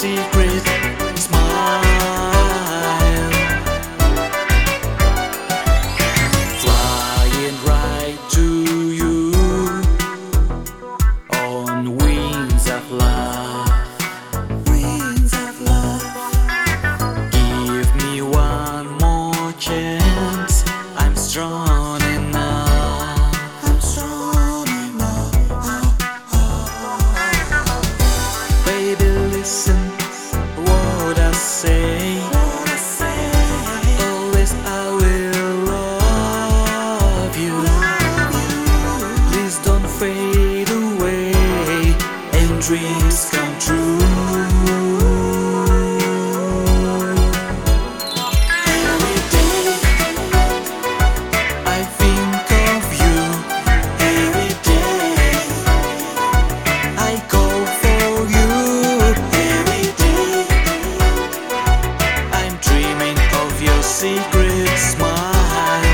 secret smile. Flying right to you on wings of love. Wings of love. Give me one more chance. I'm strong enough. I'm strong enough. Baby, listen what I say. Always I will love you. Please don't fade away and dreams come true. Every day I think of you. Every day I go for you. Every day I'm dreaming of your secret smile.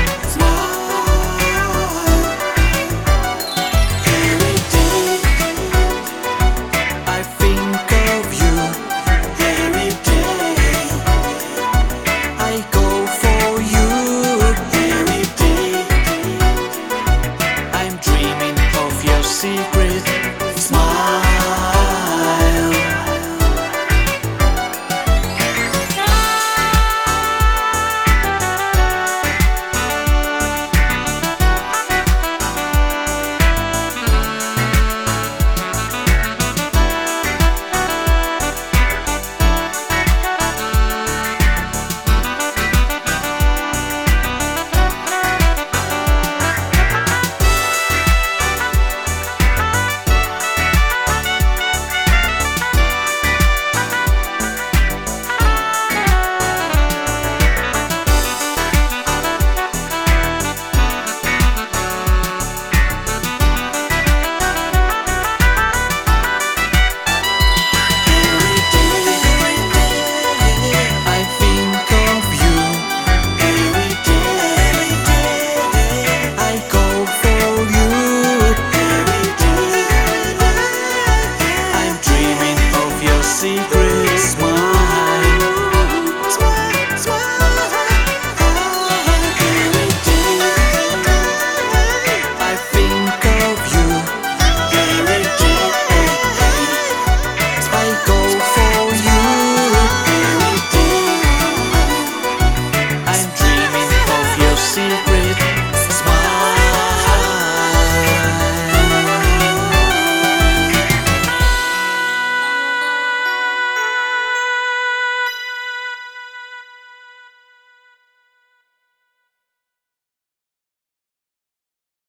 Every day I think of you. Every day I go for you. Every day I'm dreaming of your secret smile. Secret